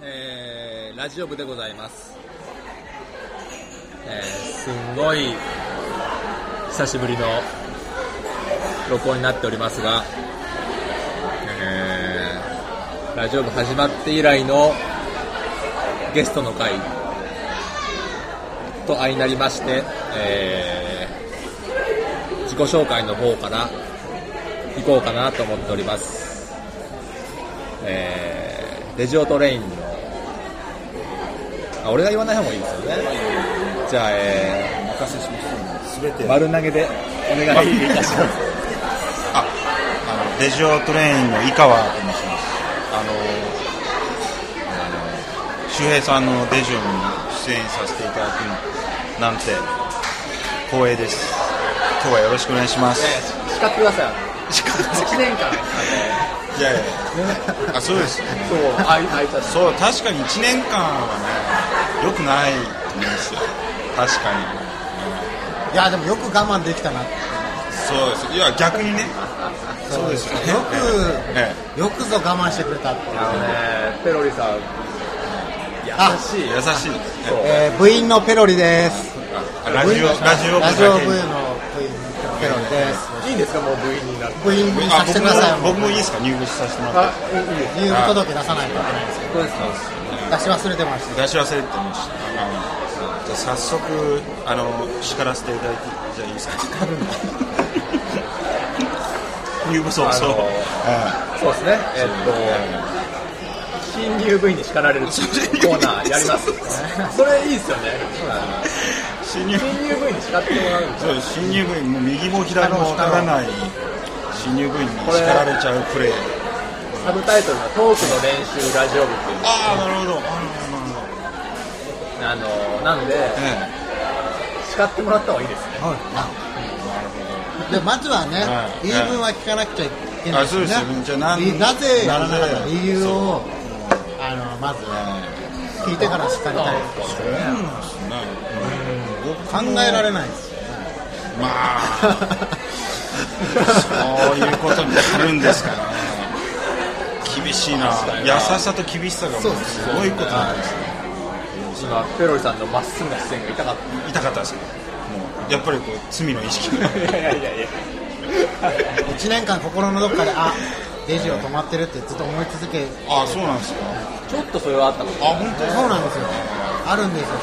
ラジオ部でございます。すんごい久しぶりの録音になっておりますが、ラジオ部始まって以来のゲストの会と相なりまして、自己紹介の方から行こうかなと思っております。レジオトレインの俺が言わない方がいいですよね。じゃあ、 お任せします。全て丸投げでお願いいたします。 レジオトレインの井川と申します。周平さんのレジオに出演させていただくなんて光栄です。今日はよろしくお願いします。 叱ってください。1年間いやいやあ、そうですね。そう、確かに1年間はね良くないと思いますよ。確かに。 いやでもよく我慢できたなって。 そうです。いや逆にね。そうですよね。 よくぞ我慢してくれたっていう。 ペロリさん優しい。 部員のペロリです。 ラジオ部のペロリです。 いいんですか、もう部員になって。 部員にさせてください。 僕もいいですか、入部させてもらって。 入部届出さないといけないんですけど。出し忘れてました。 出し忘れてました。じゃあ早速叱らせていただいてじゃあいいですか。入部早々。 そうですね。新入部員に叱られるコーナーやります。それいいですよね。新入部員に叱ってもらう。 そうです。新入部員も右も左も分からない新入部員に叱られちゃうプレー。 サブタイトルがトークの練習ラジオ部っていう。 ああ、なるほど。 なんで、叱ってもらった方がいいですね。 でまずはね、言い分は聞かなくちゃいけないですね。 じゃあなぜやらなかった理由をまず聞いてから叱りたいですね。考えられないですよね。 まあそういうことになるんですからね。厳しいな。優しさと厳しさがもうすごいことなんですね。 今ペロリさんのまっすぐな視線が痛かったですよ。もうやっぱりこう罪の意識がいや 1年間心のどっかでレジを止まってるってずっと思い続け。 そうなんですか。 ちょっとそれはあったの。 本当。 そうなんですよ。あるんですよ。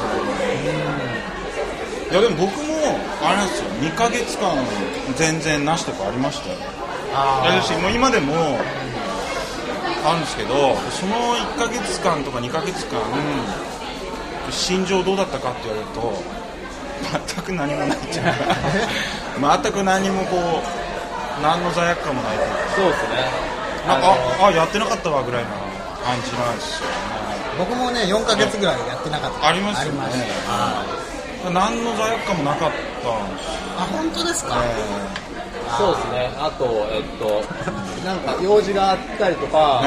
いやでも僕もあれなんですよ。2ヶ月間全然なしとかありましたよ。私もう今でもあるんですけど、その1ヶ月間とか2ヶ月間心情どうだったかって言われると全く何もないっていうか全く何もこう何の罪悪感もないというか。 そうですね。 やってなかったわぐらいな感じなんですよね。 僕もね4ヶ月ぐらいやってなかった。 ありますよね。何の罪悪感もなかったんですよ。 本当ですか。 そうですね。あとなんか用事があったりとか、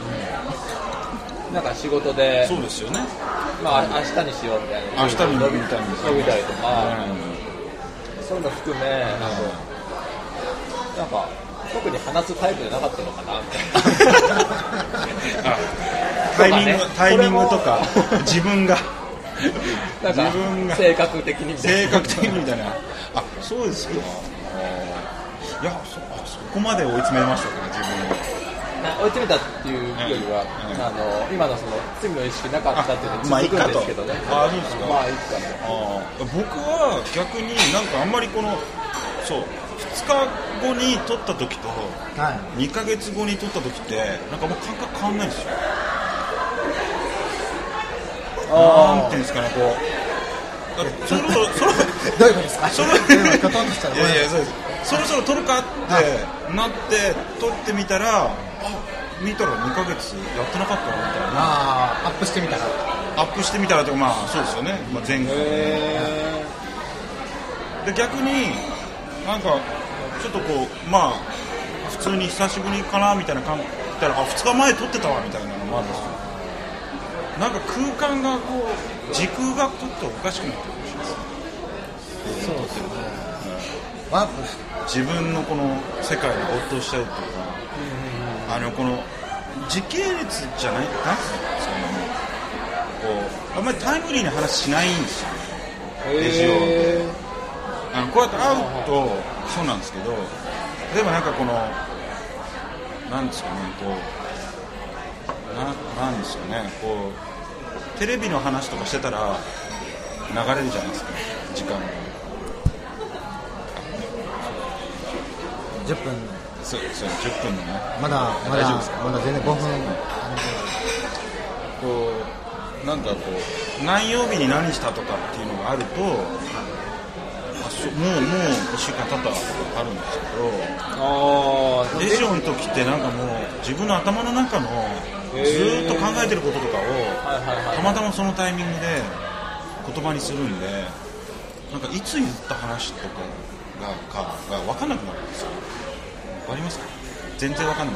なんか仕事でそうですよね。 明日にしようみたいな。 明日に伸びたりとか、そういうの含め、なんか特に話すタイプじゃなかったのかなみたいな。 タイミングとか自分が性格的にみたいな。そうですか。いやそこまで追い詰めましたか自分を。 追い詰めたっていうよりは、今のその罪の意識なかったっていうのは続くんですけどね。 そうですか。 いいかと。 僕は逆になんかあんまりこの2日後に撮った時と2ヶ月後に撮った時ってなんかもう感覚変わんないんですよ。なんていうんですかね、こうどういうことですか。そろそろ撮るかってなって撮ってみたら見たら2ヶ月やってなかったなみたいな。 アップしてみたらとかそうですよね。前回で逆になんかちょっとこう普通に久しぶりかなみたいな感じたら2日前撮ってたわみたいなのもあるんですよ。なんか空間がこう時空がちょっとおかしくなってるかもしれないですね。 そうですよね。ワープして自分のこの世界に没頭しちゃうっていうか、この時系列じゃないなんですかね。 あんまりタイムリーな話しないんですよ、レジオで。こうやって会うとそうなんですけど、例えばなんかこのなんですかね、こうなんですかね、こうテレビの話とかしてたら流れるじゃないですか、時間が。 10分。 そう10分のね。 まだ大丈夫ですか？ まだ全然5分。 こうなんかこう何曜日に何したとかっていうのがあると、もう1週間経ったとかあるんですけど、レジオの時ってなんかもう自分の頭の中のずーっと考えてることとかをたまたまそのタイミングで言葉にするんで、なんかいつ言った話とかが分かんなくなるんですよ。わかりますか？全然分かんない。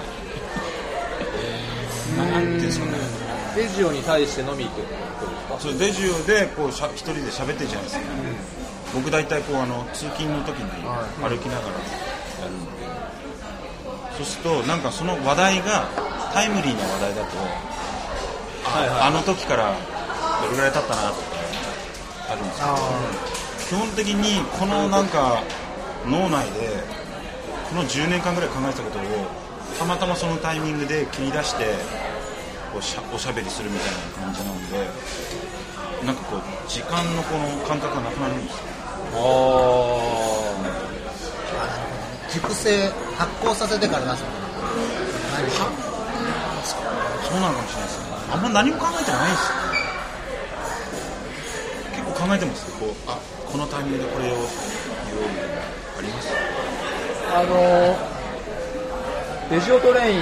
なんていうんですかね。 レジオに対して飲み行くってことですか？ そう、レジオでこう一人で喋ってるじゃないですか。僕大体こう通勤の時に歩きながらやるんで、そうするとなんかその話題がタイムリーな話題だと、あの時からどれぐらい経ったなとかあるんですけど、基本的にこのなんか脳内でこの10年間ぐらい考えてたことをたまたまそのタイミングで切り出しておしゃべりするみたいな感じなので、なんかこう時間のこの感覚がなくなるんですよ。 熟成発酵させてから出すの。 そうなのかもしれないですね。あんま何も考えてないですよ。結構考えてますよ。このタイミングでこれを言おうみたいなあります？ レジオトレイン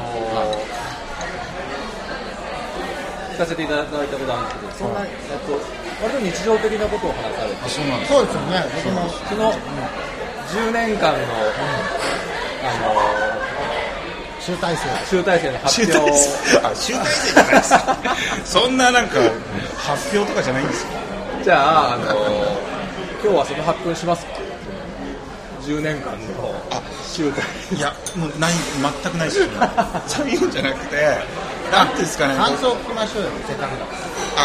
聞かせていただいたことあるんですけど、そんな割と日常的なことを話されて、 そうなんです。 そうですよね。僕もその10年間の集大成の発表集大成じゃないですか。そんななんか発表とかじゃないんですよ。 じゃあ今日はその発表しますか？10年間の集大成。 いやもう全くないですよ。そういうんじゃなくて、なんていうんですかね。 感想聞きましょうよ、せっかくだから。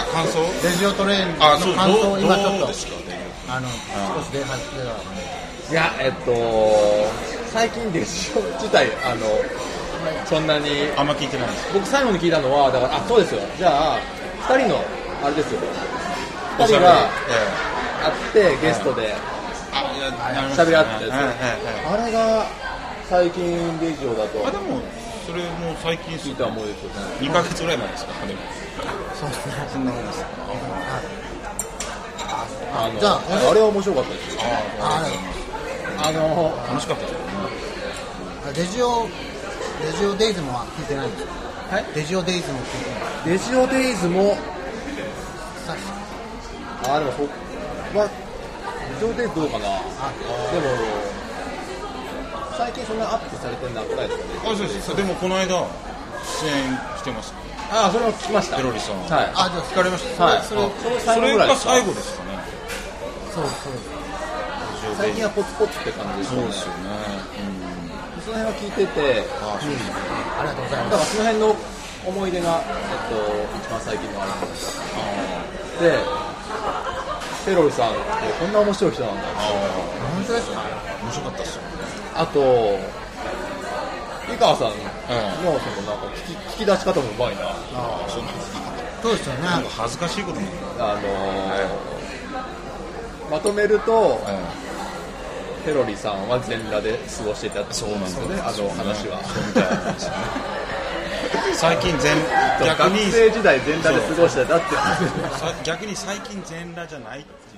感想？ レジオトレインの感想を今ちょっとですか？ 少し出始めた。 いや最近レジオ自体そんなにあんま聞いてないです。 僕最後に聞いたのはだからそうですよ。じゃあ2人のあれですよ。2人が会ってゲストで喋り合ってたやつ。あれが最近レジオだと。 でもそれもう最近聞いた思いですよね。 2ヶ月ぐらい前ですか？でもそうですね。 そんなもんです。 じゃああれは面白かったですよ。 楽しかったですよね。 レジオデイズも聞いてないんですか？ はい。 レジオデイズも聞いてない。 レジオデイズもでもレジオデイズどうかな。でも最近そんなアップされてなくないですかね。 そうです。でもこの間出演してます。 それも聞きました。 ペロリさん。 はい。 じゃあ聞かれました。 はい。それが最後ですかね。 そう。 最近はポツポツって感じですよね。 そうですよね。 その辺は聞いてて、 ありがとうございます。 だからその辺の思い出が一番最近のあれなんですよ。で、ペロリさんってこんな面白い人なんだ。 本当ですか？ 面白かったですよ。 あと井川さんのそのなんか聞き出し方もうまいな。 そうなんですか。 そうですよね。 なんか恥ずかしいこともまとめると、ペロリさんは全裸で過ごしていたってことですよね。話は。 そうみたいなんですよね。最近逆に学生時代全裸で過ごしてたって。 逆に最近全裸じゃない。